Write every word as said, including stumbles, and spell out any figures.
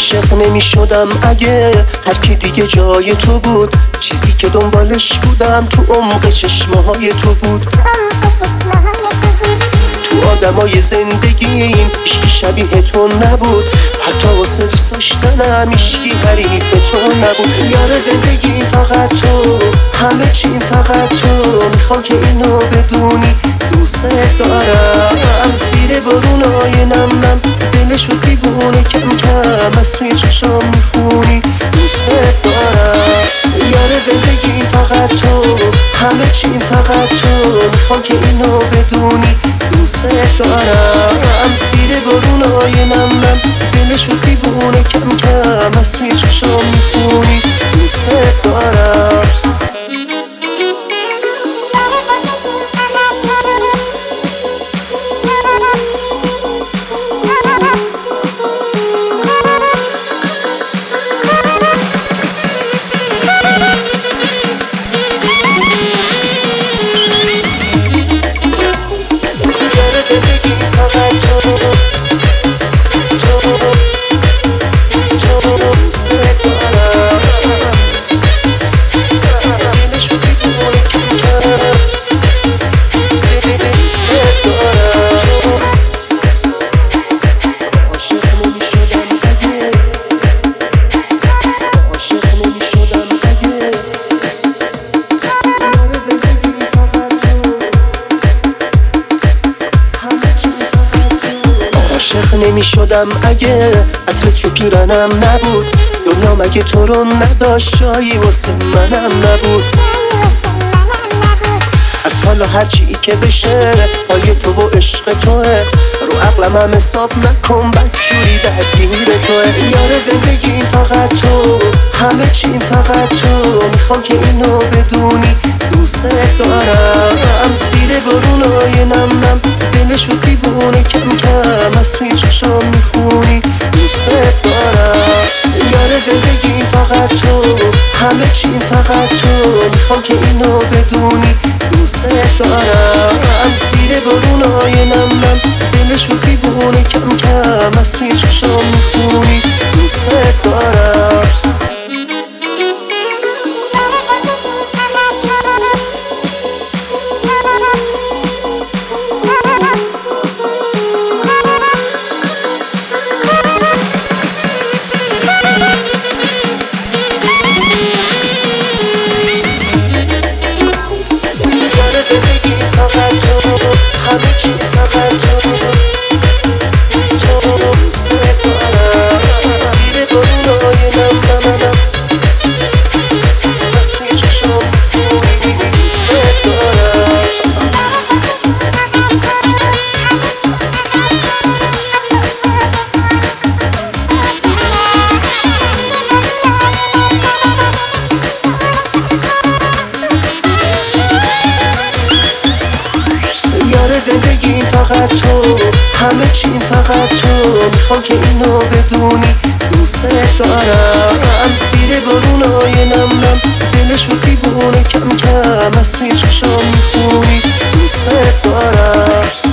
عاشق نمی شدم اگه هر کی دیگه جای تو بود. چیزی که دنبالش بودم تو عمق چشمه های تو بود. تو آدمای زندگیم هیچکی شبیه تو نبود. حتی واسه دوست داشتنم هیچکی حریف تو نبود. یار زندگی فقط تو، همه چیم فقط تو. میخوام که اینو بدونی دوست دارم. زیر بارونای نم نم دلشو دیوونه کم کم از توی چشام میخونی دوست دارم. یار زندگی فقط تو، همه چیم فقط تو. میخوام که اینو بدونی دوست دارم. زیر بارونای نم نم دلشو دیوونه کم کم از توی چشام میخونی دوست دارم. عاشق نمی شدم اگه عطرت رو پیرنم نبود. دنیا مگه تو رو نداشت جایی واسه منم نبود. از حالا هرچی که بشه پای تو و عشق توه. رو عقلم هم حساب نکن بدجوری درگیر توه. یار زندگی فقط تو، همه چیم فقط تو. میخوام که اینو بدونی دوست دارم. زیر بارونای نم نم دلشو دیوونه کم کم از توی چشام میخونی دوست دارم. یار زندگی فقط تو، همه چیم فقط تو. میخوام که اینو بدونی دوست دارم. زیر بارونای نم نم دلشو دیوونه کم کم از توی چشام میخونی دوست دارم. زندگی فقط تو، همه چیم فقط تو. میخوام که اینو بدونی دوست دارم. زیر بارونای نم نم دلشو دیوونه کم کم از توی چشام میخونی دوست دارم.